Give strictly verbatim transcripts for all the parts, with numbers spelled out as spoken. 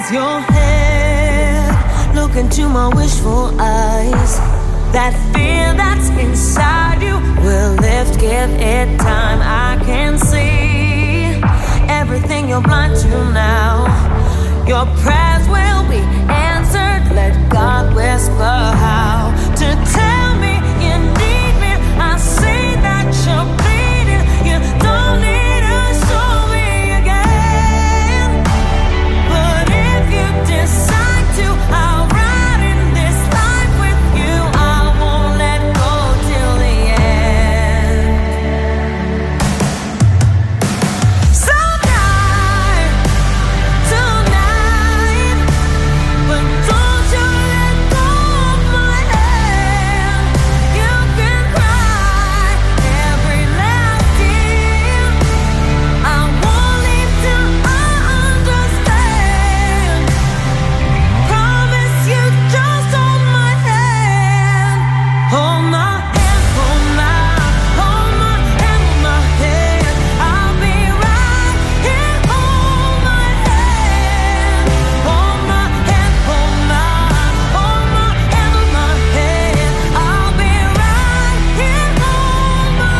raise your head, look into my wishful eyes. That fear that's inside you will lift, give it time. I can see everything you're blind to now. Your prayers will be answered. Let God whisper how to tell me you need me. I see that you're bleeding. You don't need to show me again. But if you decide to, I'll ride in this life with you. I won't let go till the end. So tonight, tonight, but don't you let go of my hand. You can cry every last tear. I won't leave till I understand. Promise you, just hold my hand. Hold my hand, hold my, hold my hand, hold my hand. I'll be right here. Hold my hand, hold my hand, hold my, hold my hand, hold my hand. I'll be right here. Hold my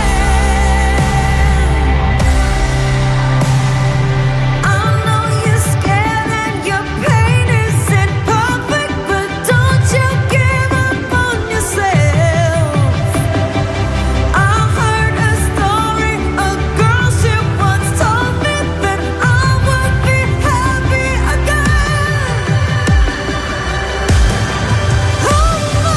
hand. I know you're scared and your pain isn't perfect, but don't you give up on yourself. I heard a story, a girl she once told me that I would be happy again. Hold my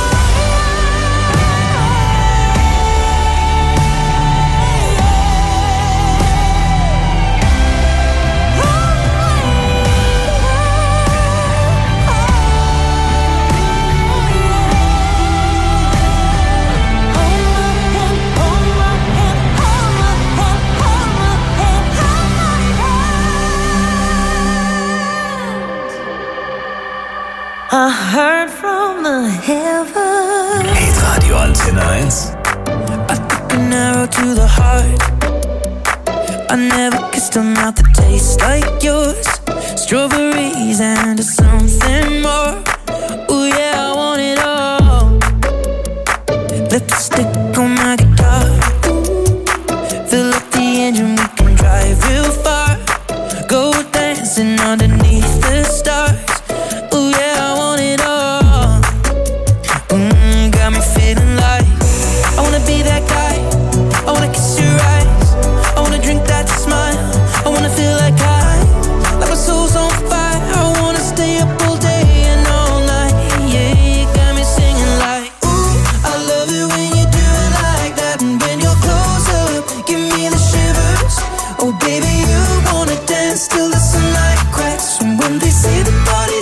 I heard from the heavens. Hitradio Antenne eins. I took an arrow to the heart. I never kissed a mouth that tastes like yours. Strawberries and something more. Ooh yeah, I want it all. Lipstick on my guitar. Fill up the engine, we can drive real far. Go dancing underneath the stars. Ooh yeah, I want it all. Mm, got me feeling like I wanna be that guy. I wanna kiss your eyes. I wanna drink that smile. I wanna feel like I, like my soul's on fire. I wanna stay up all day and all night. Yeah, you got me singing like, ooh, I love it when you do it like that. And when you're close up, give me the shivers. Oh baby, you wanna dance till the sunlight cracks. And when they say the party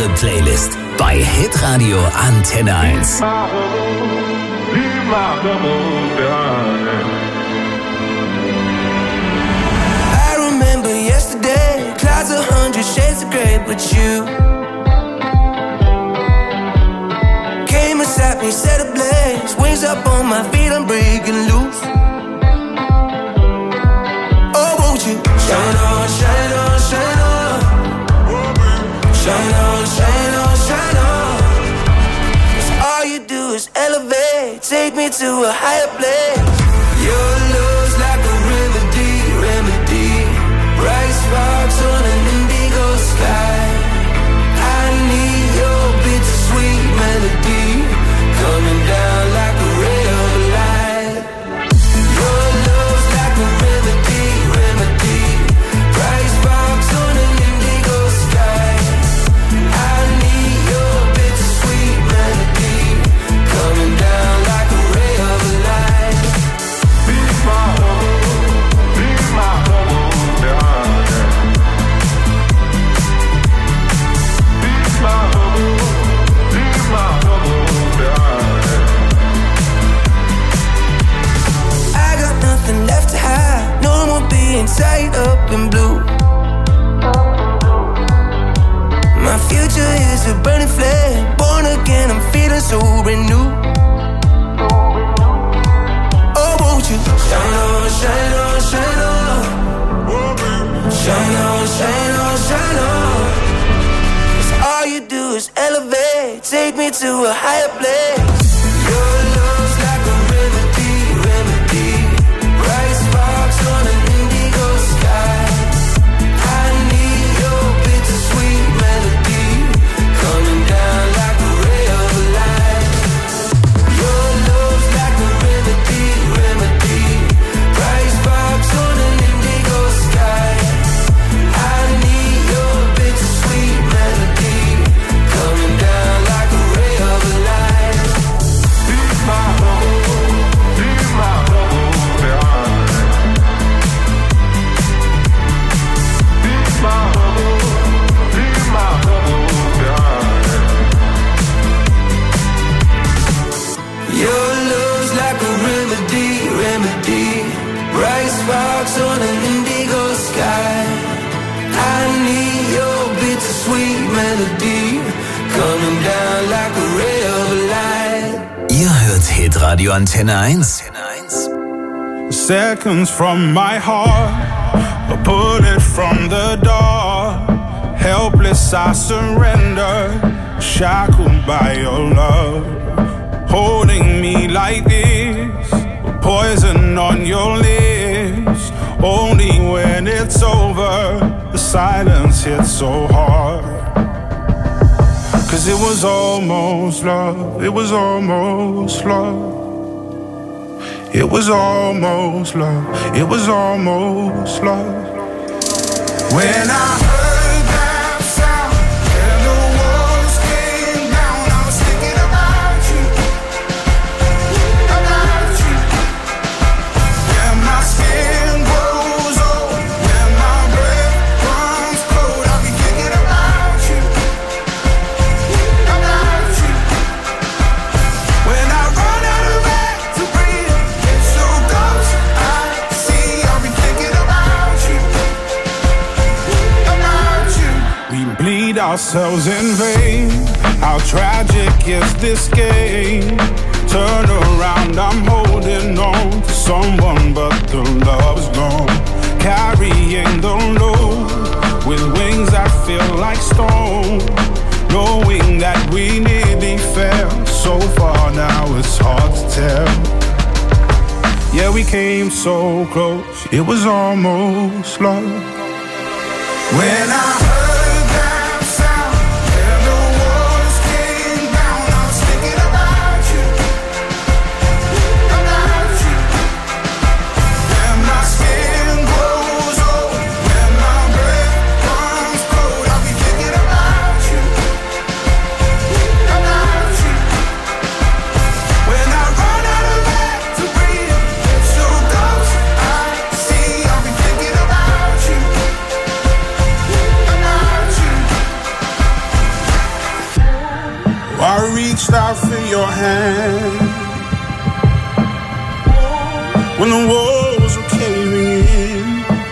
eure Playlist bei Hitradio Antenne eins. I remember yesterday, clouds a hundred shades of grey, but you came and sat me, set ablaze, wings up on my feet, I'm breaking loose. Oh, won't you shine on, shine on, shine on, shine on, shine on, shine on. 'Cause all you do is elevate, take me to a higher place. Your love's like a remedy, remedy. Bright sparks on an indigo sky. I need your bittersweet melody coming down like a ray of light. Your love's like a remedy, remedy. Bright sparks on an indigo sky. I need your bittersweet melody coming down like a ray of light. Be my home, be my home, behind it. Be my home, be my home, behind it. I got nothing left to hide, no more being tied up in blue. My future is a burning flame, born again, I'm feeling so renewed. Oh, won't you shine on, shine on, shine on, shine on, shine on, shine on. 'Cause all you do is elevate, take me to a higher place. Your love's like a remedy, remedy. Bright sparks on an indigo sky. I need your bittersweet melody coming down like a ray of light. Your love's like a remedy, remedy. Bright sparks on an indigo sky. I need your bittersweet melody coming down like a ray of light. Be my home, be my home, behind it. Be my home, be my home, behind it. Your love's like a remedy, remedy. Bright sparks on an indigo sky. I need your bittersweet melody coming down like a ray of light. Ihr hört Hitradio Antenne eins. Seconds from my heart, a bullet from the door. Helpless I surrender, shackled by your love. Holding me like this, poison on your lips. Only when it's over, the silence hits so hard. 'Cause it was almost love, it was almost love. It was almost love, it was almost love. When I heard that sound and the walls came down, I was thinking about you, about you. When my skin grows old, when my breath comes cold, I'll be thinking about you, about you. When I run out of air to breathe, it's so close, I see, I'll be thinking about you, about you. We bleed ourselves in vain. How tragic is this game? Turn around, I'm holding on to someone, but the love's gone. Carrying the load with wings that feel like stone. Knowing that we nearly fell so far, now it's hard to tell. Yeah, we came so close, it was almost love. When I heard that sound and the walls came down, I was thinking about you, about you. When my skin grows old, when my breath comes cold, I'll be thinking about you, about you. When I run out of air to breathe, it's so close, I see, I'll be thinking about you, about you. I feel your hand. When the walls were caving in,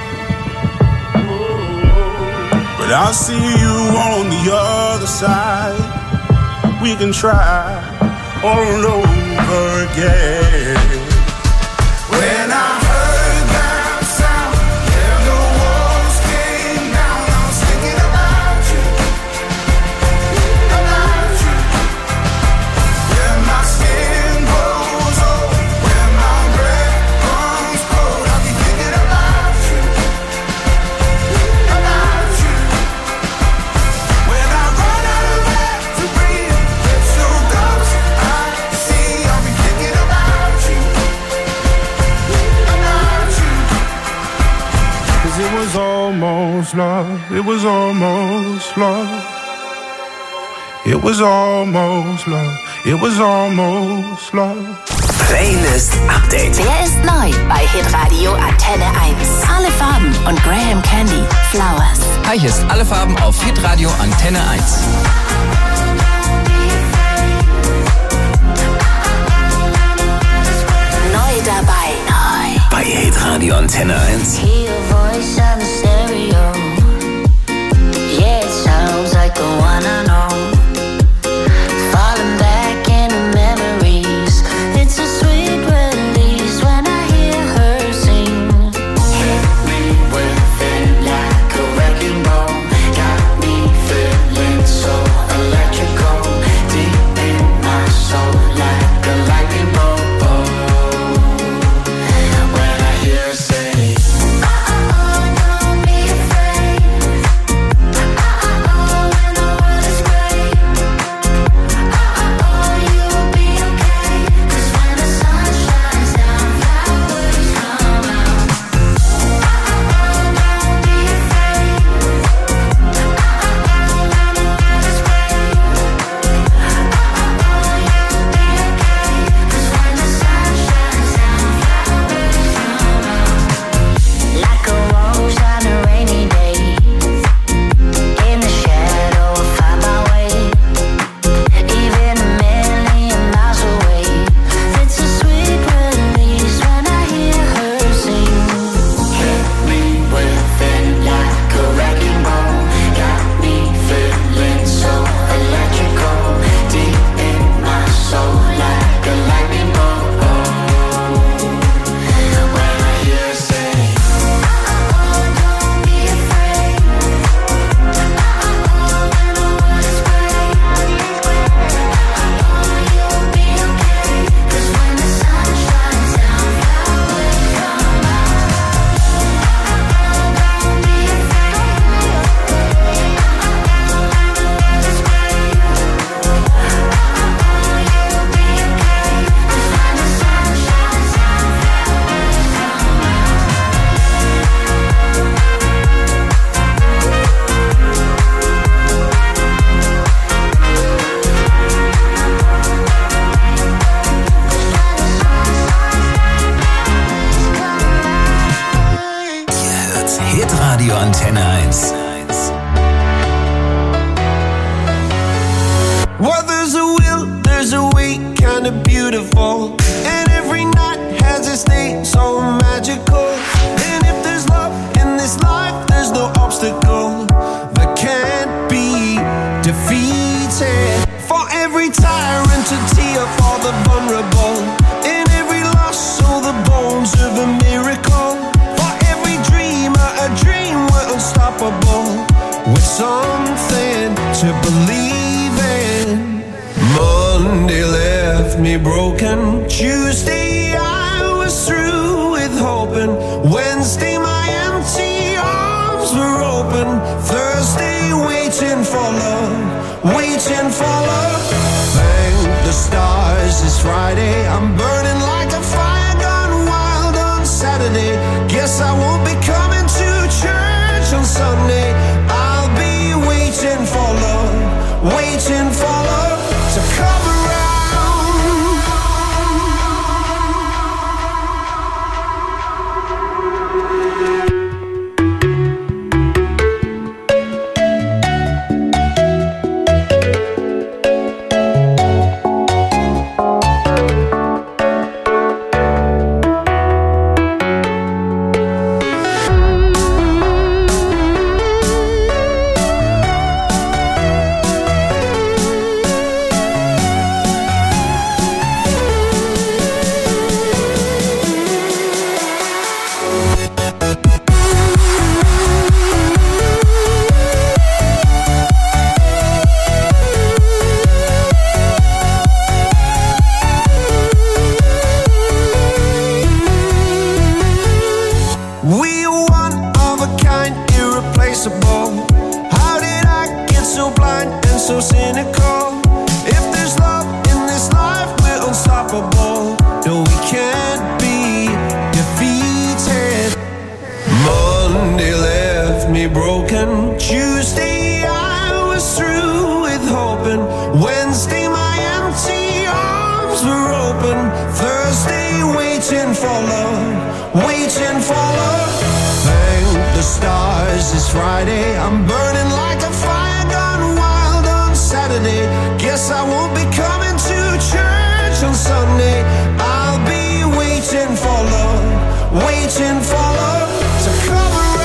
but I see you on the other side. We can try all over again. When I heard that sound, yeah, the walls came down. I was thinking about you, about you. When my skin grows old, when my breath comes cold, I'll be thinking about you, about you. When I run out of air to breathe, it's so dark I see, I'll be thinking about you, about you. 'Cause it was almost love, it was almost love. It was almost love, it was almost love. Playlist Update. Wer ist neu bei Hitradio Antenne eins? Alle Farben und Graham Candy, Flowers. Hi, hier ist Alle Farben auf Hitradio Antenne eins. Neu dabei. Neu. Bei Hitradio Antenne eins. Hear your voice on the stereo. Yeah, it sounds like the one I know. Falling back into memories. It's a sweet release when I hear her sing. Hit me with it like a wrecking ball. Got me feeling so electrical. Deep in my soul like a lightning bolt. When I hear her say, uh-oh, don't be afraid. Uh-oh, when the world is great. Uh-oh, you'll be okay. 'Cause when the sun shines down, flowers come out. Uh-oh, don't be afraid. Uh-oh, when the world is great. Uh-oh, you'll be okay. 'Cause when the sun shines down, flowers come out. Like a rose on a rainy day. In the shadow, I find my way. Even a million miles away. It's a sweet release when I hear her sing. Hit me with it like a wrecking ball. Got me feeling so electrical. Deep in my soul like a lightning bolt. When I hear her say, uh-oh, don't be afraid. Uh-oh, when the world is great. Uh-oh, you'll be okay. 'Cause when the sun shines down, flowers come out. Uh-oh, don't be afraid. Uh-oh, when the world is great. Uh-oh, you'll be okay. 'Cause when the sun shines down, flowers come out. Ihr hört Hitradio Antenne eins. Well, there's a will, there's a way, kinda beautiful. And every night has its day, so magical. And if there's love in this life, there's no obstacle that can't be defeated. For every tyrant to tear for the vulnerable. In every loss, so the bones of a miracle. For every dreamer, a dream we're unstoppable. With something to believe in. Monday left me broken. Tuesday I was through with hoping. Wednesday my empty arms were open. Thursday waiting for love, waiting for love. Thank the stars it's Friday. I'm burning like a fire gone wild on Saturday. Guess I won't be coming to church on Sunday. I'll be waiting for love, waiting for love to come around. open, thirsty, waiting for love, waiting for love. Thank the stars, it's Friday, I'm burning like a fire gone wild on Saturday. Guess I won't be coming to church on Sunday. I'll be waiting for love, waiting for love to come around.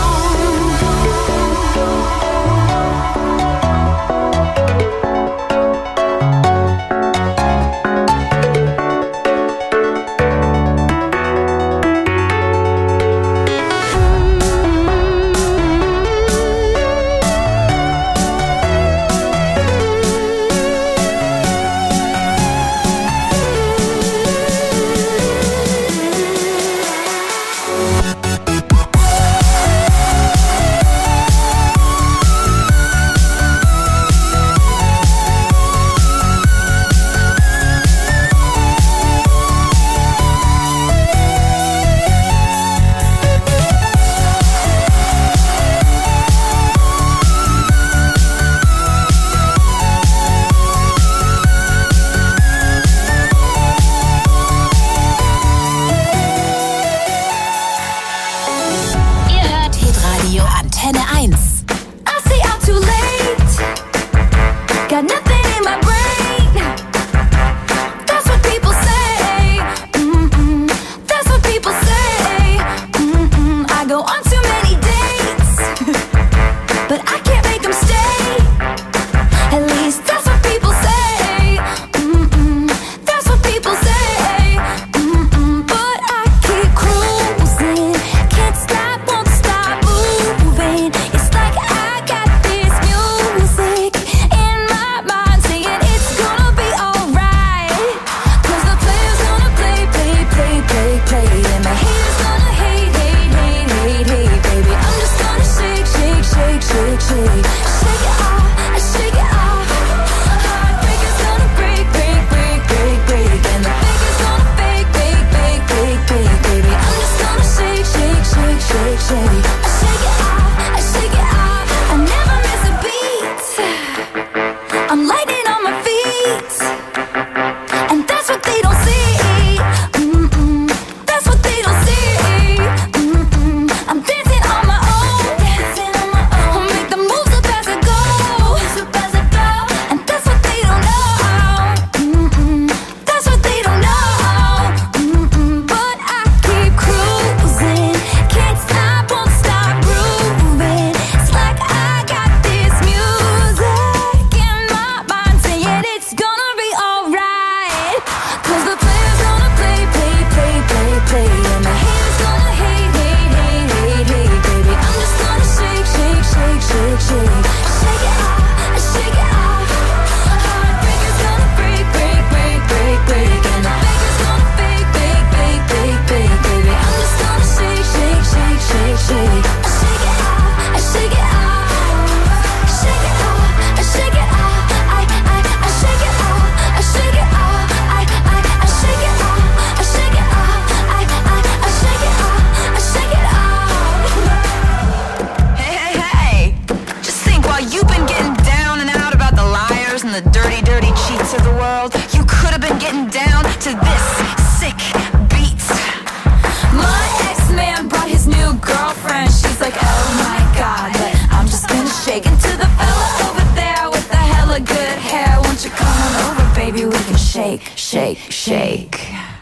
shake, shake, shake.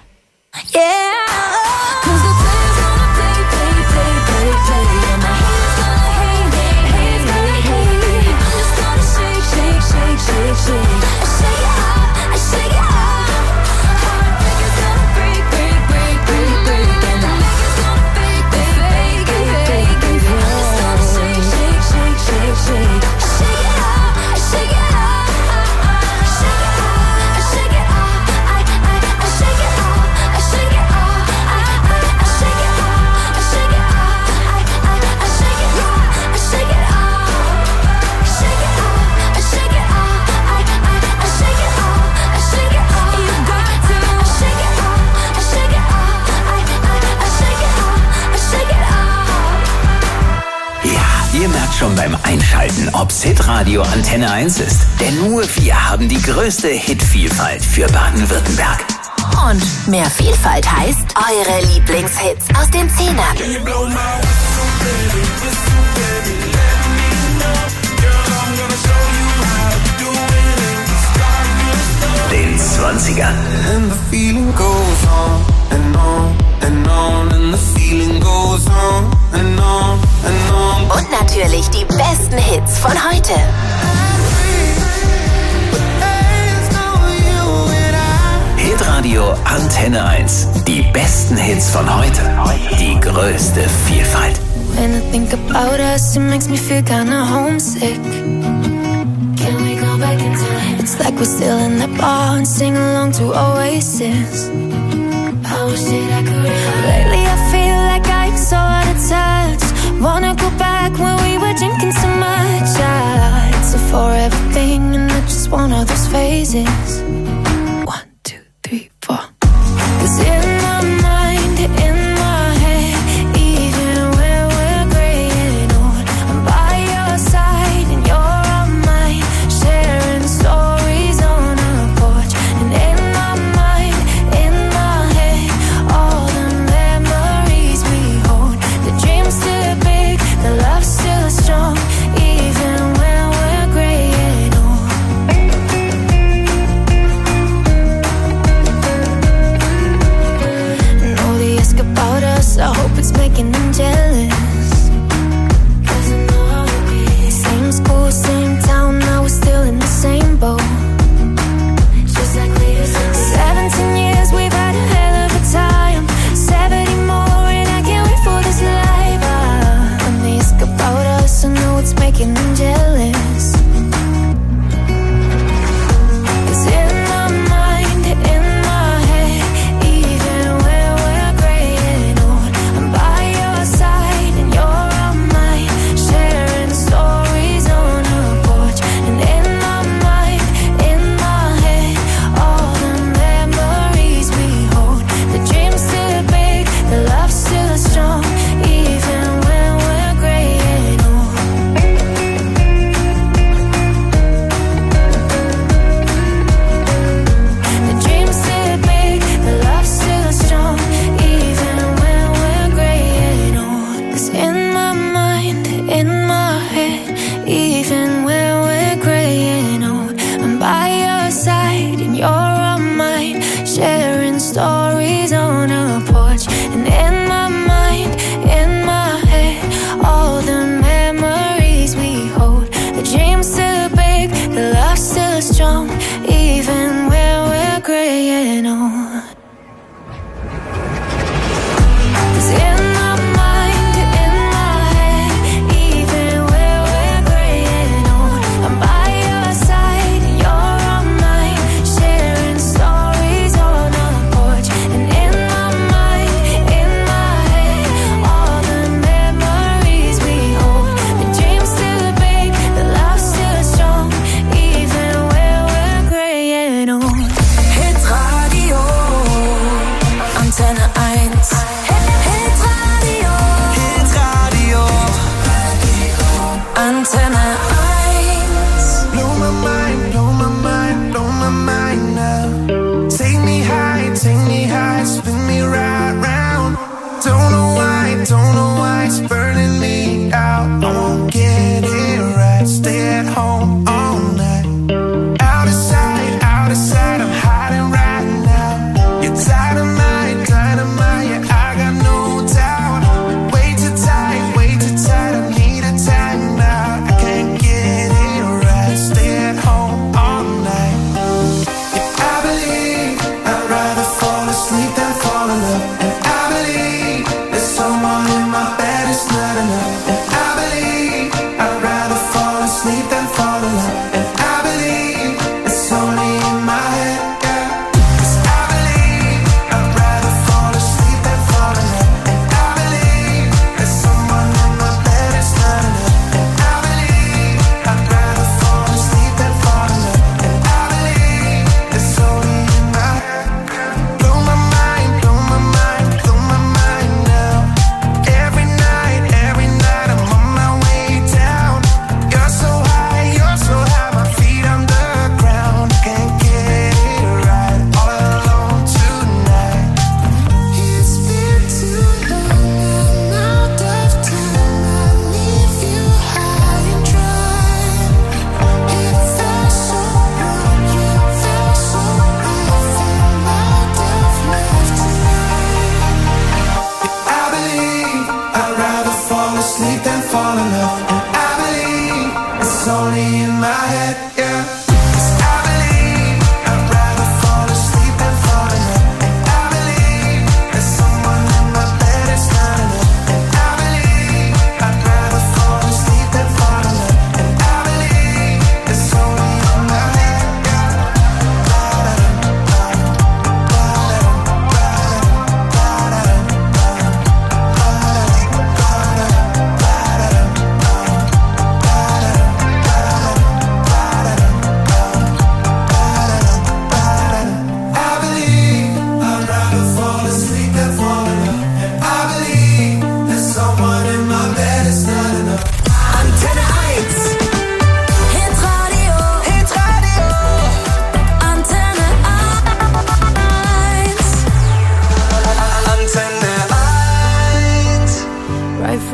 Yeah. Cause the players gonna play, play, play, play, play. And my haters gonna hate, hate, hate, hate, hate. I'm just gonna shake, shake, shake, shake, shake. I shake it off, I shake it off. Heartbreakers gonna break, break, break, break, break. And the makers gonna fake, fake, fake, fake, fake. I'm just gonna shake, shake, shake, shake, shake. I shake it off, I shake it off. Ihr merkt schon beim Einschalten, ob's Hitradio Antenne eins ist. Denn nur wir haben die größte Hitvielfalt für Baden-Württemberg. Und mehr Vielfalt heißt eure Lieblingshits aus den Zehnern. Den zwanzigern. And the feeling goes on and on and on and the feeling goes on and on and on. Und natürlich die besten Hits von heute. Hitradio Antenne eins. Die besten Hits von heute. Die größte Vielfalt. When I think about us, it makes me feel kinda homesick. Can we go back in time? It's like we're still in that bar and sing along to Oasis. I wish that I could. Lately I feel like I'm so out of touch. Wanna go back when we were drinking so much. Ah, it's a forever thing and not just one of those phases. One, two, three, four. 'Cause in my mind, in my head, even when we're gray and old, I'm by your side and you're on mine, sharing stories on a porch. And in my mind, in my head, all the memories we hold. The dream's still big, the love's still strong, even when we're gray and old. And all they ask about us, I hope it's making them jealous. 'Cause I know how it is. Same school, same town, now we're still in the same boat. Just like we used to be. Seventeen years, we've had a hell of a time. Seventy more, and I can't wait for this life. Ah, when they ask about us, I know it's making them jealous. 'Cause in my mind, in my head, even when we're gray and old, I'm by your side and you're on mine, sharing stories on a porch. And in my mind, in my head, all the memories we hold. The dream's still big, the love's still strong, even when we're gray and old. The dream's still big, the love's still strong, even when we're gray and old. 'Cause in my mind, in my head, even when we're gray and old, I'm by your side and you're on mine, sharing stories on a porch. And in my mind, in my head, all the memories we hold. The dream's still big, the love's still strong, even when we're gray and old. 'Cause in my mind, in my head, even when we're gray and old, I'm by your side and you're on mine, sharing stories on a porch. And in my mind, in my head, all the memories we hold. The dream's still big, the love's still strong, even when we're gray and old. Hit Radio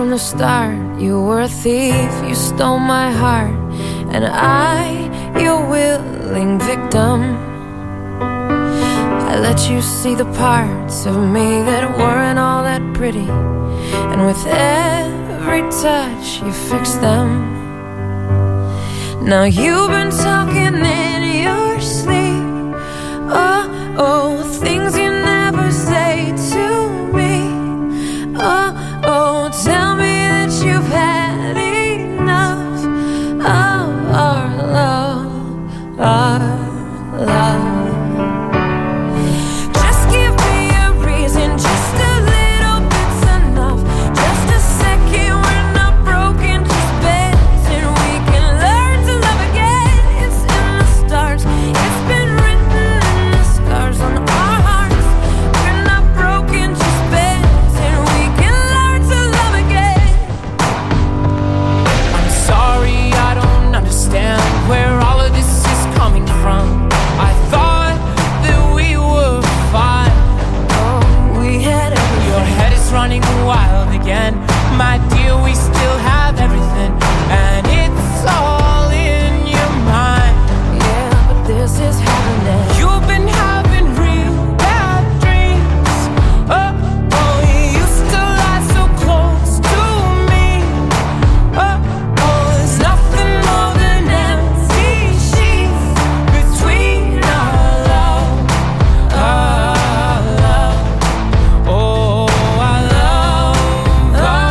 from the start. You were a thief, you stole my heart, and I, your willing victim. I let you see the parts of me that weren't all that pretty, and with every touch you fixed them. Now you've been talking in your sleep, oh, oh, things you never say to me. Oh, oh, tell me that you've had enough of our love, our love. Just give me a reason, just a little bit's enough. Just a second, we're not broken, just bends, and we can learn to love again. It's in the stars, it's been written in the scars on our hearts. We're not broken, just bends, and we can learn to love again. I'm sorry, I don't understand where all of this is coming from. I thought that we were fine. Oh, we had everything. Your head is running wild again. My dear, we still have everything, and it's all in your mind. Yeah, but this is happening. You've been having real bad dreams. Oh, oh, you used to lie so close to me. Oh, oh, there's nothing more than empty sheets between our love, our love. Oh, our love, our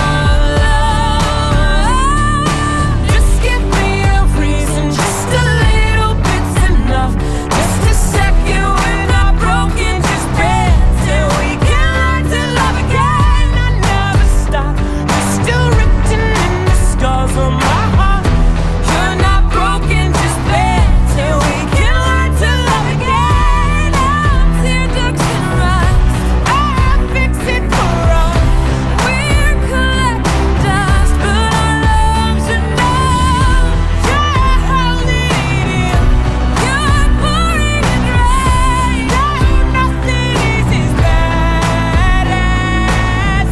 love. Just give me a reason, just a little bit's enough. Just a second, we're not broken, just bends, and we can learn to love again. I never stop, you're still written in the scars on my heart. You're not broken, just bends, and we can learn to love again. Now tear ducts and rise, I fix it for us. We're collecting dust, but our love's enough. You're holding it in, you're pouring it rain. No, nothing is as bad as it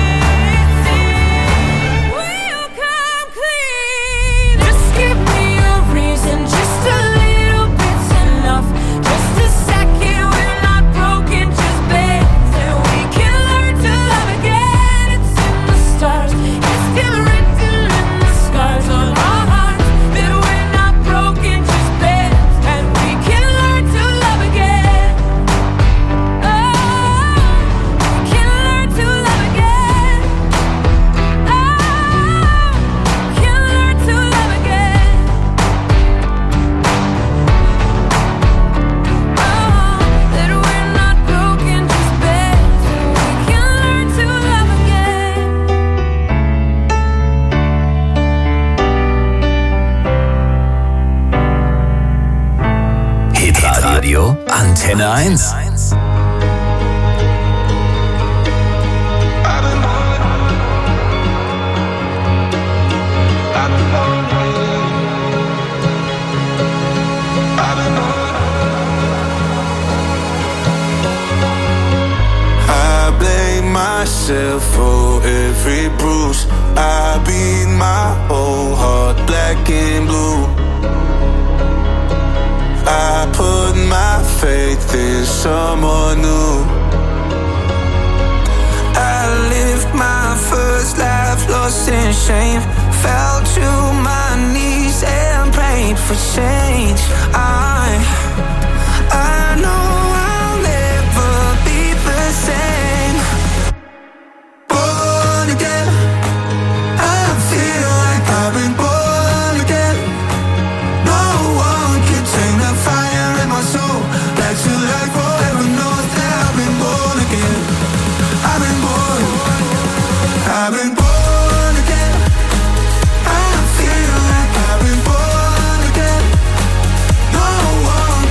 seems. We'll come clean. Just give me a reason, just a little bit's enough. Just a second, we're not broken, just bends, and we can learn to love again. It's in the stars, it's still written in the scars on our hearts that we're not broken, just bends, and we can learn to love again. Oh, we can learn to love again. Oh, we can learn to love again. Oh, that we're not broken, just bends, and we can learn to love again. Hitradio Antenne eins. I blame myself for every bruise. I beat my whole heart black and blue. I put my faith in someone new. I lived my first life lost in shame. Fell to my knees and prayed for change. I, I know I'll never be the same. Born again, I feel like I've been born again. No one can tame the fire in my soul. Back to life forever knows that I've been born again. I've been born, I've been born again. I feel like I've been born again. No one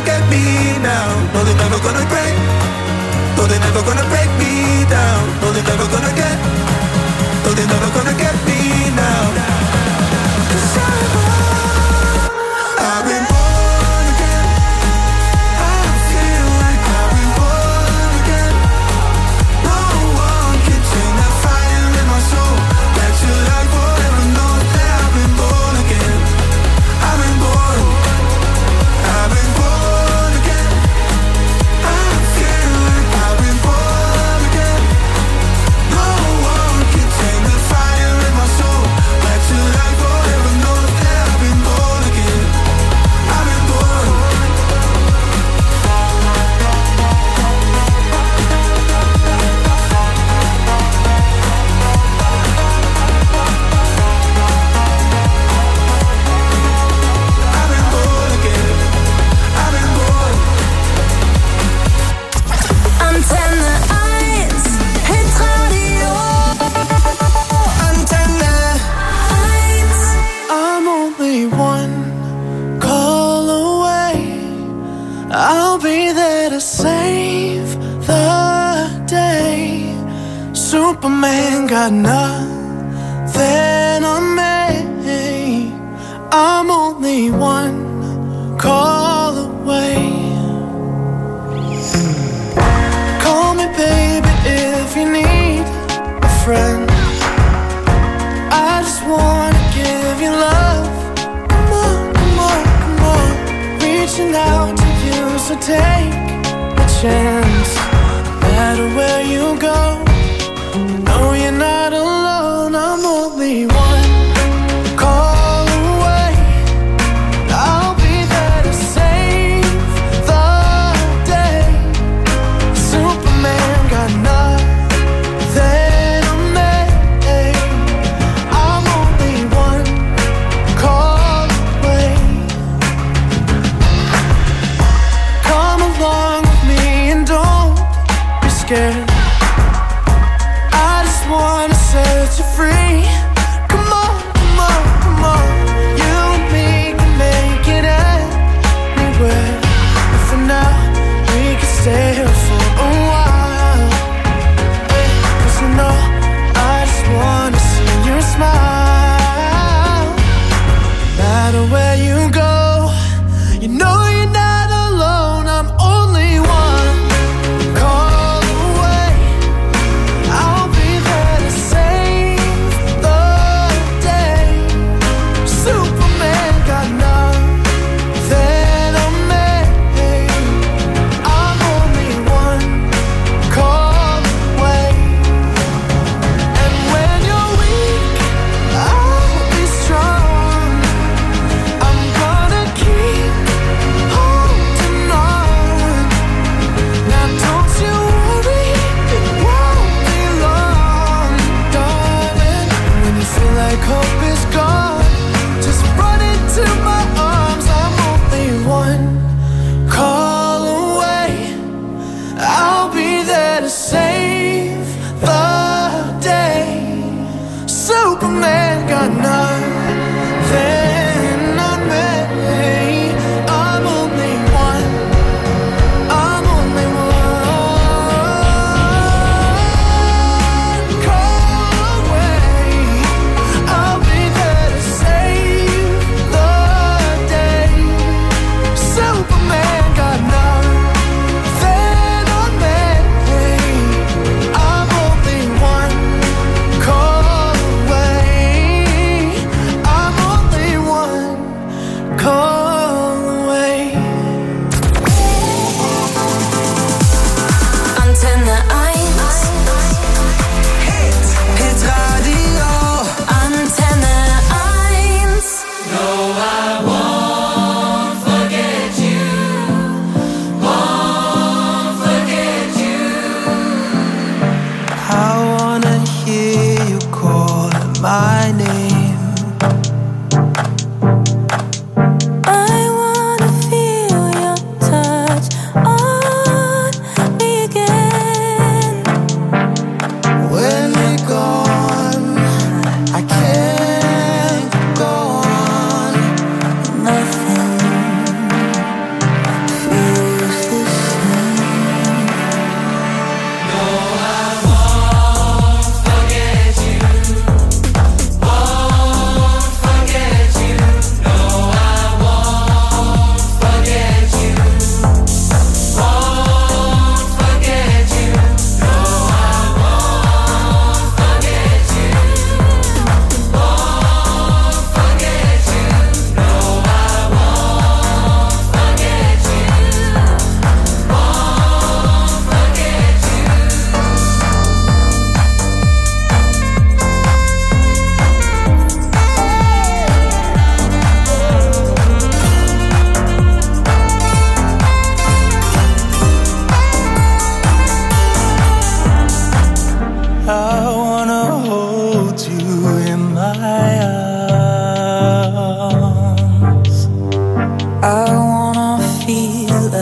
get me now. No, they're never gonna break. No, they're never gonna break me down. No, they're never gonna get. No, they're never gonna get me now. 'Cause I'm born, I've been born again. I feel like I've been born again. No one can turn that fire in my soul back to life forever. Know that I've been born again. I've been born. I've been born again. I feel like I've been born again. No one can turn the fire in my soul back to life forever. Know that I've been born again. I've been born. I've been born again. I've been born. Antenne eins, Hitradio. Antenne. eins. I'm only one call away. I'll be there to save the day. Superman got nothing on me. I'm only one call away. Call me baby if you need a friend. I just wanna give you love. Come on, come on, come on. Reaching out to you, so take a chance. No matter where you go, know you're not alone. I'm only one call away. I'll be there to save the day. Superman got nothing on me. I'm only one call away. Come along with me and don't be scared.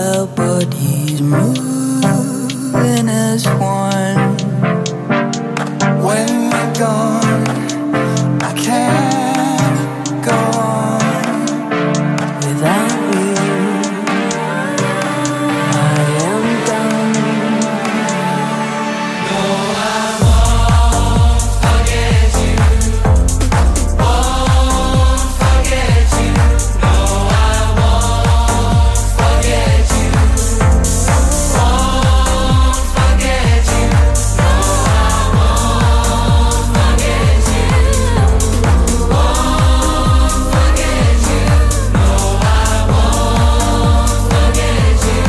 our bodies moving as one. When you're gone, I can't go on without you. I am done. No, I won't forget you. Won't forget you. No, I won't forget you. Won't forget you. No, I won't forget you. Won't forget you. No, I won't forget you.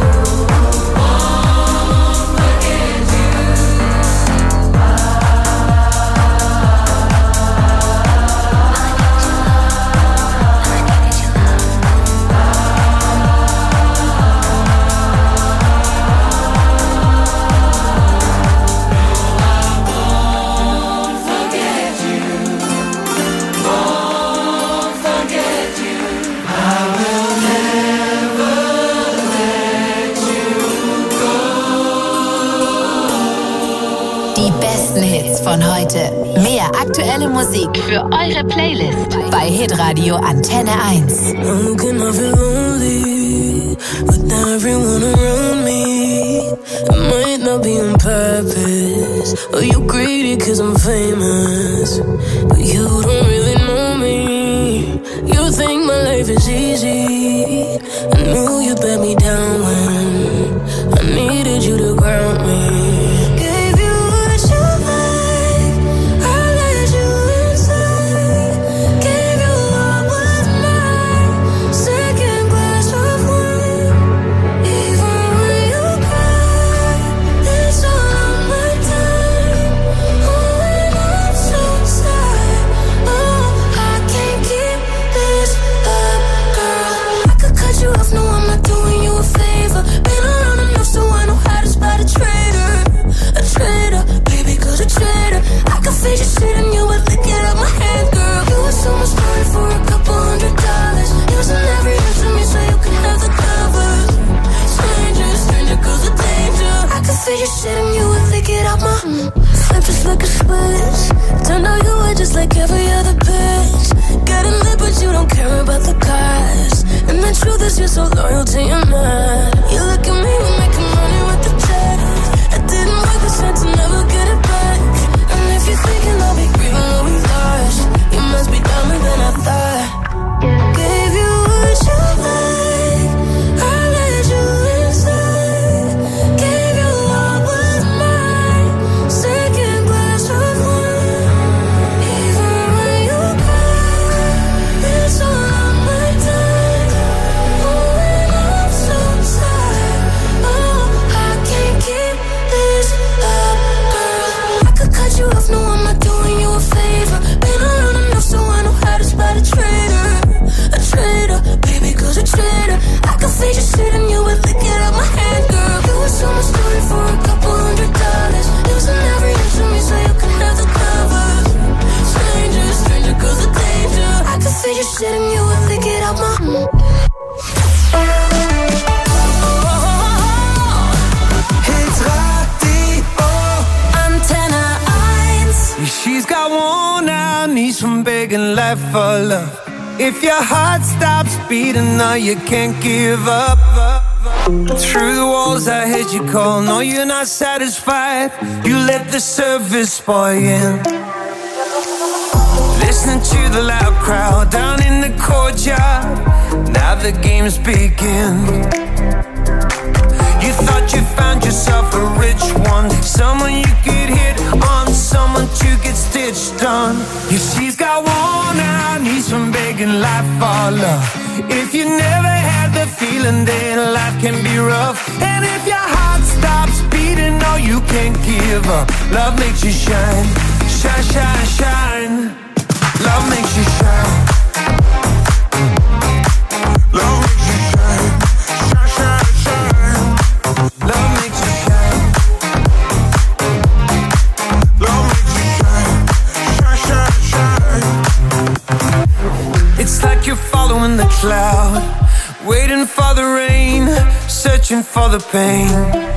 Won't forget you. Die besten Hits von heute. Mehr aktuelle Musik für eure Playlist bei Hitradio Antenne eins. How can I feel lonely with everyone around me? It might not be on purpose, or you greedy cause I'm famous, but you don't really know me. You think my life is easy. I knew you'd let me down when I needed you to ground me. Gave you what you like, I let you inside. Gave you what was mine, second glass of wine. Even when you cry, it's all on my time. Oh, and I'm so sad. Oh, I can't keep this up, girl. I could cut you off, no, I'm not doing you a favor. Been around enough so I know how to spot a traitor. A traitor, baby, cause a traitor. I can fade your shit and you would lick it out my hand, girl. You were so much story for a couple hundred dollars. Using every inch of me so you can have the cover. Stranger, stranger, cause of danger. I can fade your shit and you would lick it out my flip just like a switch. Turned out you were just like every other bitch. Getting lit but you don't care about the cost. And the truth is you're so loyal to your man. You look at me, we're making money with the check. I didn't work this hard to never get it back. And if you're thinking I'll be grieving what we lost, you must be dumber than I thought. Gave you what you like, I let you inside. Gave you what was mine, second glass of wine. Even when you cry, it's all on my time. Oh, and I'm so sad. Oh, I can't keep this up, girl. I could cut you off, no, I'm not doing you a favor. Been around enough so I know how to spot a traitor. A traitor, baby, cause a traitor. I could fade your shit and you would lick it out my hand, girl. You were so much story for a couple hundred dollars. Using every inch of me so you can have the cover. Stranger, stranger, cause of danger. I could fade your shit and you would lick it out my Hits Radio Antenne eins. She's got worn out knees from begging life for love. If your heart stops beating, now you can't give up. Through the walls I heard you call. No, you're not satisfied. You let the service spoil you. Listening to the loud crowd down in the courtyard. Now the games begin. You thought you found yourself a rich one, someone you could hit on, someone to get stitched on. Yeah, she's got worn out knees from begging life for love. If you never had the feeling, then life can be rough. And if your heart stops beating, no, you can't give up. Love makes you shine, shine, shine, shine. Love makes you shine. Love makes you shine, shine, shine, shine. Love makes you shine. Love makes you shine, shine, shine, shine. It's like you're following the cloud, waiting for the rain. searching for the pain.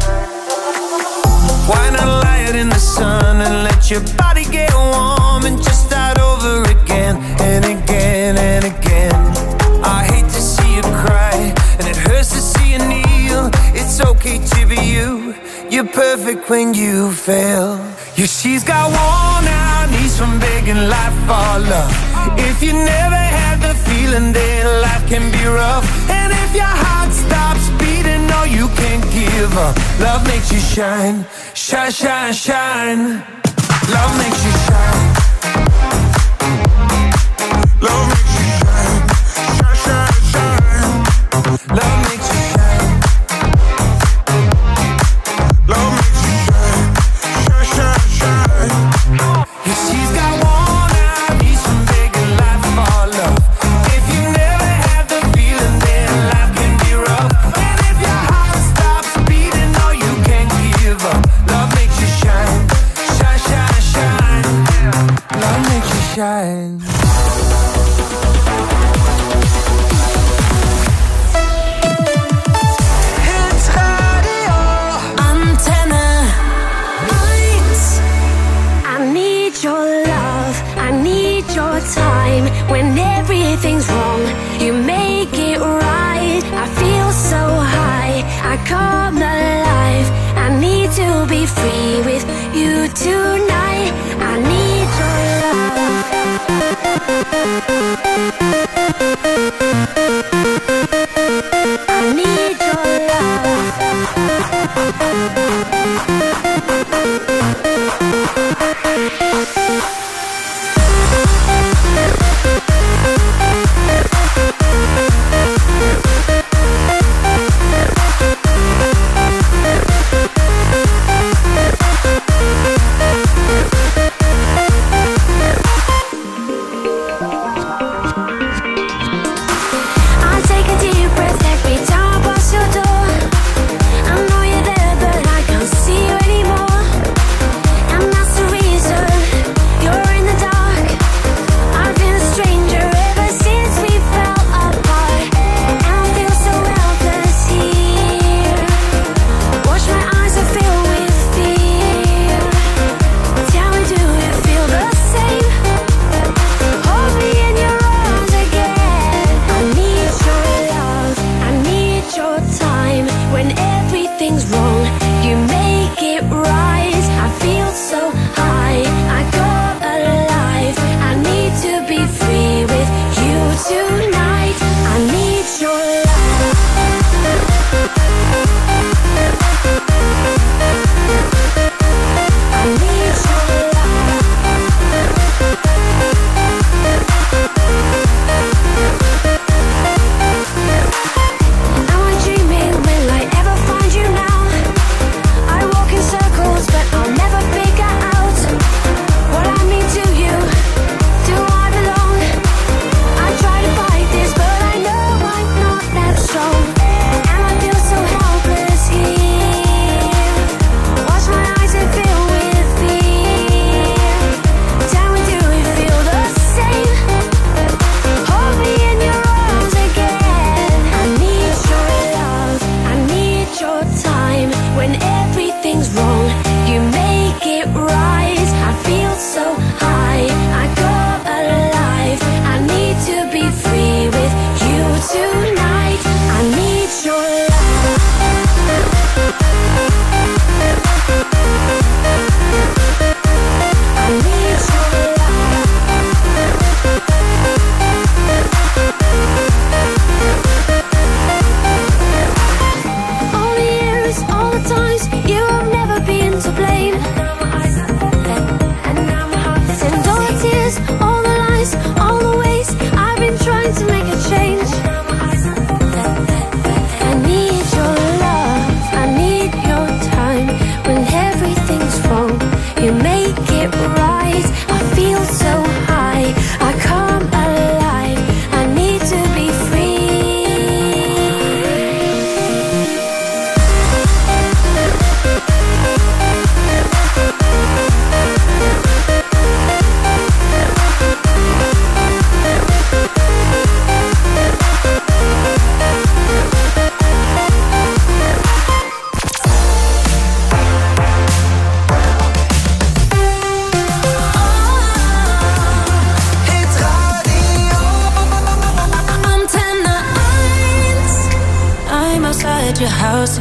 Why not lie out in the sun and let your body get warm and just start over again and again and again. I hate to see you cry and it hurts to see you kneel. It's okay to be you, you're perfect when you fail. Yeah, she's got worn out knees from begging life for love. If you never had the feeling, then life can be rough. And if your heart stops beating, no, you can't give up. Love makes you shine, shine, shine, shine. Love makes you shine. Love makes you shine, shine, shine, shine. Love makes you shine. Love makes you shine, shine, shine, shine. Yeah, she's got worn out knees from begging life for love. If you never had the feeling, then life can be rough. And if your heart stops beating, no, you can't give up. Love makes you shine, shine, shine, shine. Love makes you shine. Time when everything's wrong, you make it right. I feel so high, I come alive. I need to be free with you tonight. I need your love. I need your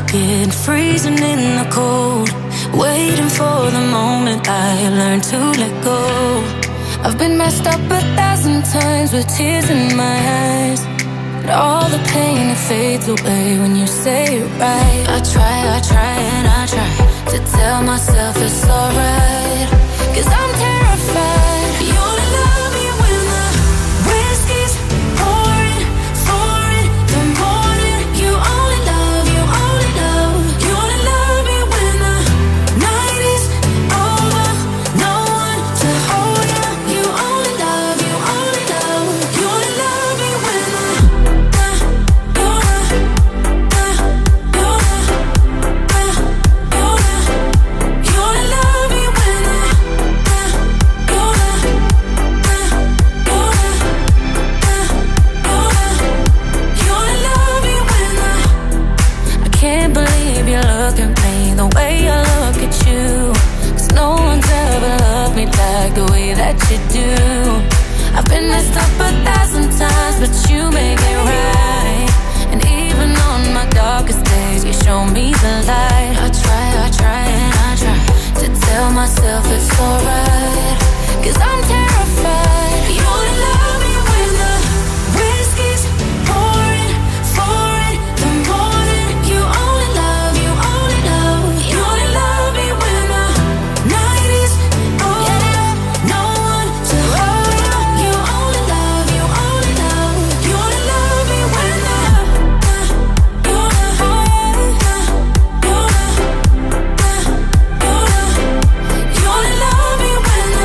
bucket, freezing in the cold, waiting for the moment I learn to let go. I've been messed up a thousand times with tears in my eyes, but all the pain, it fades away when you say it right. I try, I try and I try to tell myself it's alright, 'cause I'm terrified. You only love me when the whiskey's pouring, pouring the morning. You only love, you only love, you only love me when the night is over. No one to hold you. You only love, you only love, you only love me when the the way I look at you, 'cause no one's ever loved me like the way that you do. I've been messed up a thousand times, but you make it right. And even on my darkest days, you show me the light. I try, I try and I try to tell myself it's alright, 'cause I'm terrified. You only love me when the whiskey's pouring, pouring the morning. You only love, you only love, you only love me when the night is over. No one to hold you. You only love, you only love, you only love me when the you only love me when the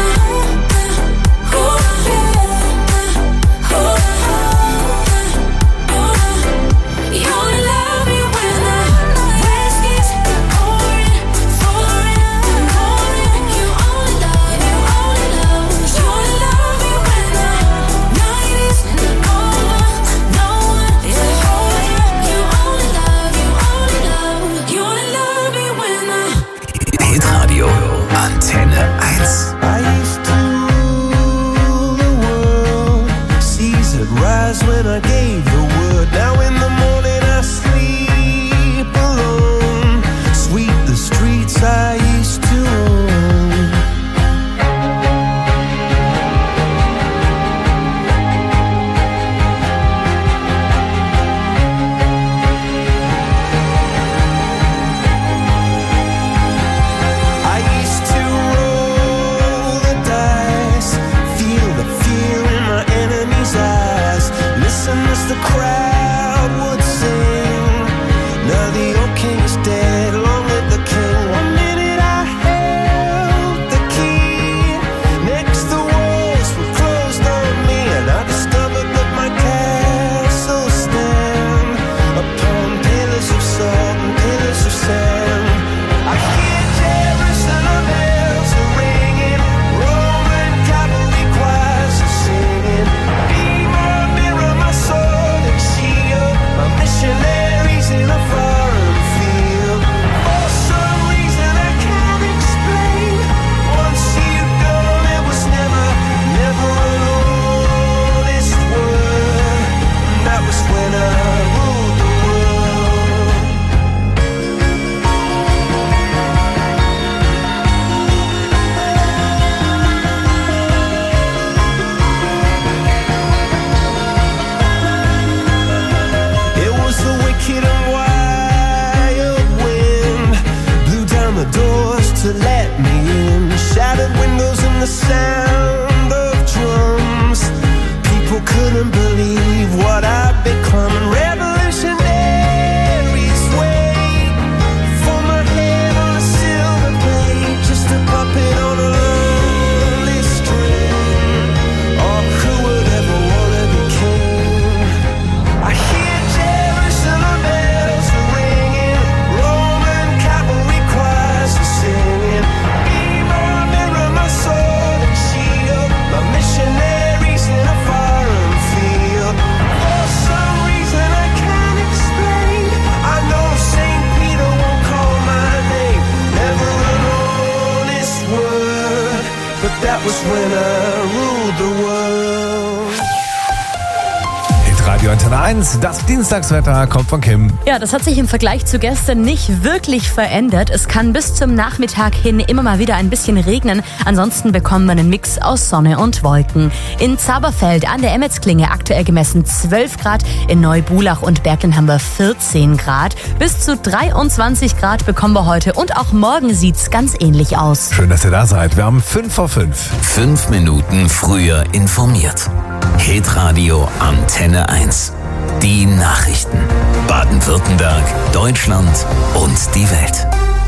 eins, das Dienstagswetter kommt von Kim. Ja, das hat sich im Vergleich zu gestern nicht wirklich verändert. Es kann bis zum Nachmittag hin immer mal wieder ein bisschen regnen. Ansonsten bekommen wir einen Mix aus Sonne und Wolken. In Zaberfeld an der Emmetsklinge aktuell gemessen zwölf Grad. In Neubulach und Berglen haben wir vierzehn Grad. Bis zu dreiundzwanzig Grad bekommen wir heute und auch morgen sieht's ganz ähnlich aus. Schön, dass ihr da seid. Wir haben fünf vor fünf. Fünf Minuten früher informiert. Hitradio Antenne eins. Die Nachrichten. Baden-Württemberg, Deutschland und die Welt.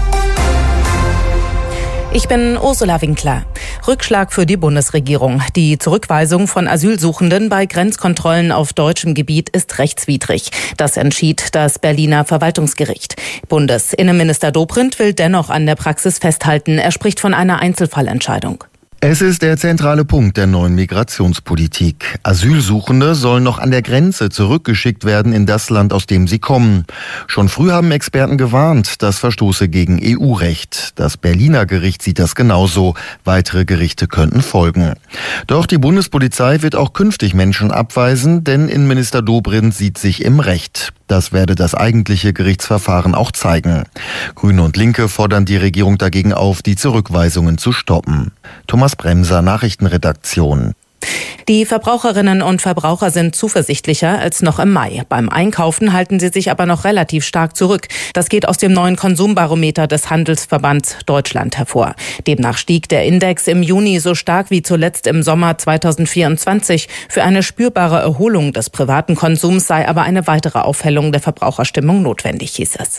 Ich bin Ursula Winkler. Rückschlag für die Bundesregierung. Die Zurückweisung von Asylsuchenden bei Grenzkontrollen auf deutschem Gebiet ist rechtswidrig. Das entschied das Berliner Verwaltungsgericht. Bundesinnenminister Dobrindt will dennoch an der Praxis festhalten. Er spricht von einer Einzelfallentscheidung. Es ist der zentrale Punkt der neuen Migrationspolitik. Asylsuchende sollen noch an der Grenze zurückgeschickt werden in das Land, aus dem sie kommen. Schon früh haben Experten gewarnt, das verstoße gegen E U-Recht. Das Berliner Gericht sieht das genauso. Weitere Gerichte könnten folgen. Doch die Bundespolizei wird auch künftig Menschen abweisen, denn Innenminister Dobrindt sieht sich im Recht. Das werde das eigentliche Gerichtsverfahren auch zeigen. Grüne und Linke fordern die Regierung dagegen auf, die Zurückweisungen zu stoppen. Thomas Bremser, Nachrichtenredaktion. Die Verbraucherinnen und Verbraucher sind zuversichtlicher als noch im Mai. Beim Einkaufen halten sie sich aber noch relativ stark zurück. Das geht aus dem neuen Konsumbarometer des Handelsverbands Deutschland hervor. Demnach stieg der Index im Juni so stark wie zuletzt im Sommer zweitausendvierundzwanzig. Für eine spürbare Erholung des privaten Konsums sei aber eine weitere Aufhellung der Verbraucherstimmung notwendig, hieß es.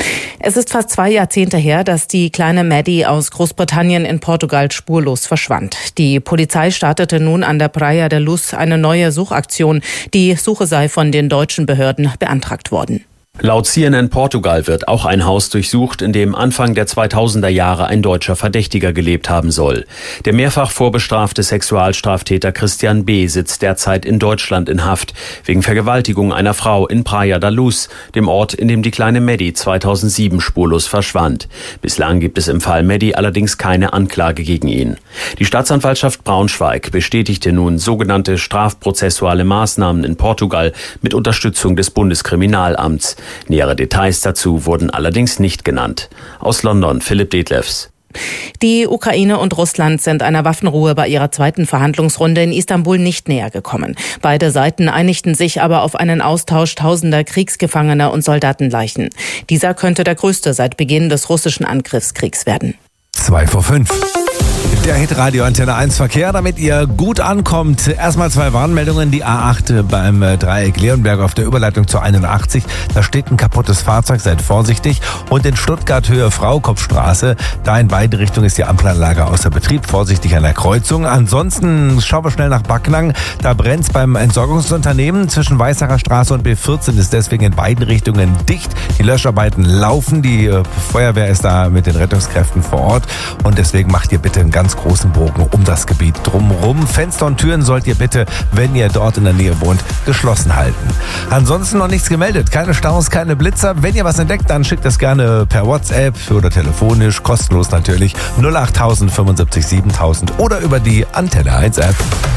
Es ist fast zwei Jahrzehnte her, dass die kleine Maddie aus Großbritannien in Portugal spurlos verschwand. Die Polizei startete nun an der Praia de Luz eine neue Suchaktion. Die Suche sei von den deutschen Behörden beantragt worden. Laut C N N Portugal wird auch ein Haus durchsucht, in dem Anfang der zweitausender Jahre ein deutscher Verdächtiger gelebt haben soll. Der mehrfach vorbestrafte Sexualstraftäter Christian B. sitzt derzeit in Deutschland in Haft, wegen Vergewaltigung einer Frau in Praia da Luz, dem Ort, in dem die kleine Maddie zweitausendsieben spurlos verschwand. Bislang gibt es im Fall Maddie allerdings keine Anklage gegen ihn. Die Staatsanwaltschaft Braunschweig bestätigte nun sogenannte strafprozessuale Maßnahmen in Portugal mit Unterstützung des Bundeskriminalamts. Nähere Details dazu wurden allerdings nicht genannt. Aus London, Philipp Detlefs. Die Ukraine und Russland sind einer Waffenruhe bei ihrer zweiten Verhandlungsrunde in Istanbul nicht näher gekommen. Beide Seiten einigten sich aber auf einen Austausch tausender Kriegsgefangener und Soldatenleichen. Dieser könnte der größte seit Beginn des russischen Angriffskriegs werden. Zwei vor fünf. Der Hitradio Antenne eins Verkehr, damit ihr gut ankommt. Erstmal zwei Warnmeldungen. Die A acht beim Dreieck Leonberg auf der Überleitung zur einundachtzig. Da steht ein kaputtes Fahrzeug, seid vorsichtig. Und in Stuttgart Höhe Fraukopfstraße, da in beide Richtungen ist die Ampelanlage außer Betrieb. Vorsichtig an der Kreuzung. Ansonsten schauen wir schnell nach Backnang. Da brennt's beim Entsorgungsunternehmen. Zwischen Weißacher Straße und B vierzehn ist deswegen in beiden Richtungen dicht. Die Löscharbeiten laufen. Die Feuerwehr ist da mit den Rettungskräften vor Ort. Und deswegen macht ihr bitte einen ganz großen Bogen um das Gebiet drumherum. Fenster und Türen sollt ihr bitte, wenn ihr dort in der Nähe wohnt, geschlossen halten. Ansonsten noch nichts gemeldet. Keine Staus, keine Blitzer. Wenn ihr was entdeckt, dann schickt das gerne per WhatsApp oder telefonisch, kostenlos natürlich, null acht tausend fünfundsiebzig siebentausend oder über die Antenne eins App.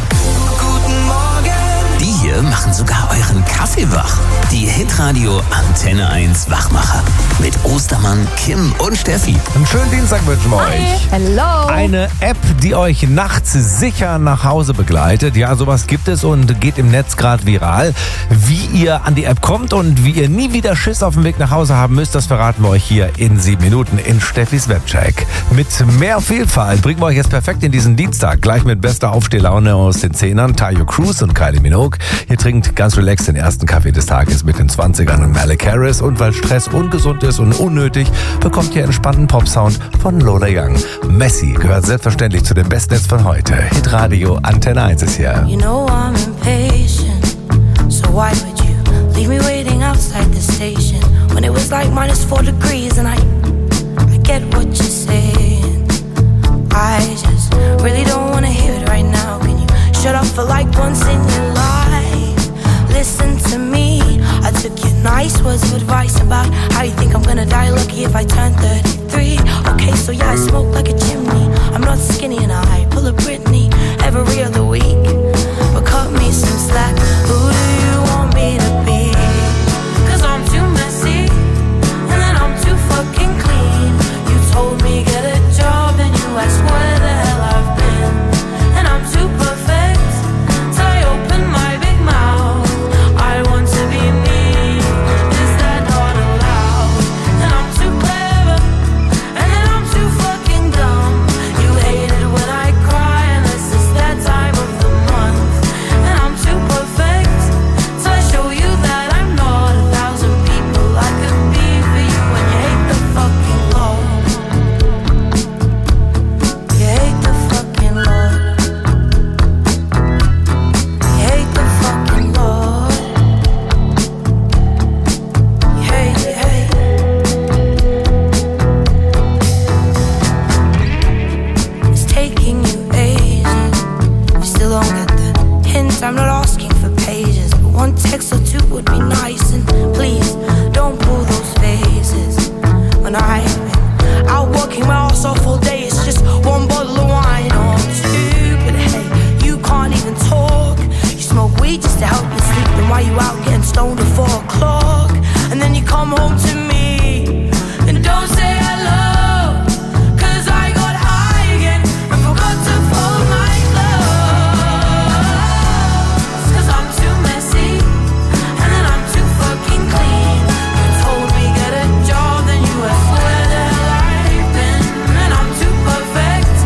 Die hier machen sogar euren Kaffee wach. Die Hitradio Antenne eins Wachmacher. Mit Ostermann, Kim und Steffi. Einen schönen Dienstag wünschen wir Hi. euch. Hello. Eine App, die euch nachts sicher nach Hause begleitet. Ja, sowas gibt es und geht im Netz gerade viral. Wie ihr an die App kommt und wie ihr nie wieder Schiss auf dem Weg nach Hause haben müsst, das verraten wir euch hier in sieben Minuten in Steffis Webcheck. Mit mehr Vielfalt bringen wir euch jetzt perfekt in diesen Dienstag. Gleich mit bester Aufstehlaune aus den Zehnern. Tayo Cruz und Kylie Minogue. Ihr trinkt ganz relaxed den ersten Kaffee des Tages mit den zwanzigern und Malik Harris. Und weil Stress ungesund ist und unnötig, bekommt ihr entspannten Popsound von Lola Young. Messi gehört selbstverständlich zu den besten Hits von heute. Hitradio Antenne eins ist hier. You know I'm impatient, so why would you leave me waiting outside the station when it was like minus four degrees and I, I get what you're saying. I just really don't wanna hear it right now. Can you shut up for like once in your life? Listen to me. I took your nice words of advice about how you think I'm gonna die lucky if I turn thirty-three. Okay, so yeah, I smoke like a chimney. I'm not skinny and I pull a Britney every other